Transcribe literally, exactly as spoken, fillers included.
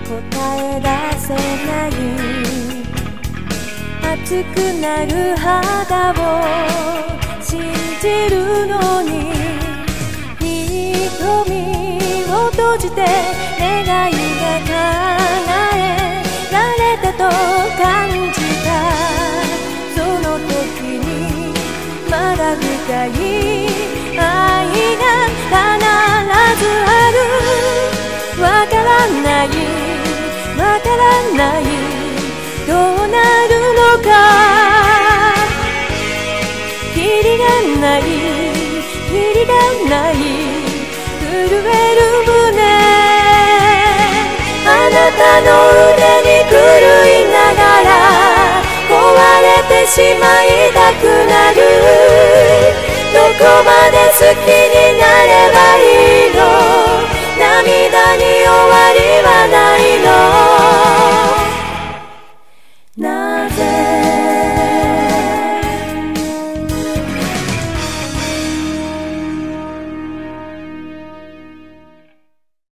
答え出せない熱くなる肌を信じるのに瞳を閉じて願いが叶えられたと感じたその時にまだ深い愛が必ずあるわからないわからないどうなるのかキリがないキリがない震える胸あなたの腕に狂いながら壊れてしまいたく